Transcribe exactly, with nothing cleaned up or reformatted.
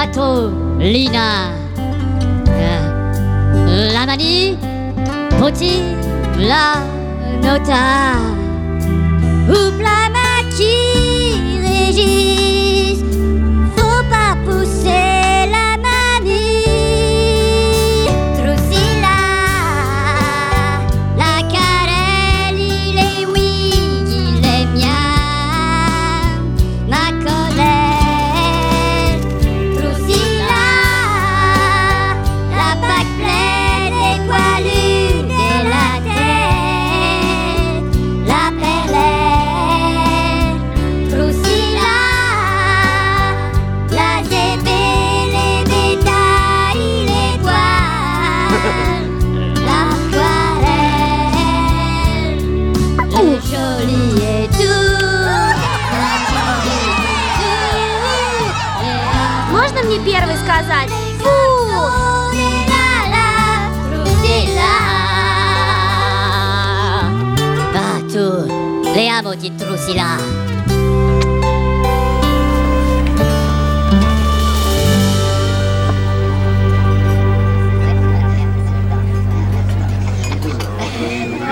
Batolina, euh, la manie, Poti, la nota, ou la maquille, Régis, faut pas pousser la manie. Drusilla, la carelle, il est oui, il est bien, ma colère. Drusilla, la bague pleine et poilue de la tête, la perlée. Drusilla, la zébée, les bétails, les voiles, l'aquarelle, le joli et tout. Можно мне первый сказать? Фу! Bateau, le amo di Drusilla.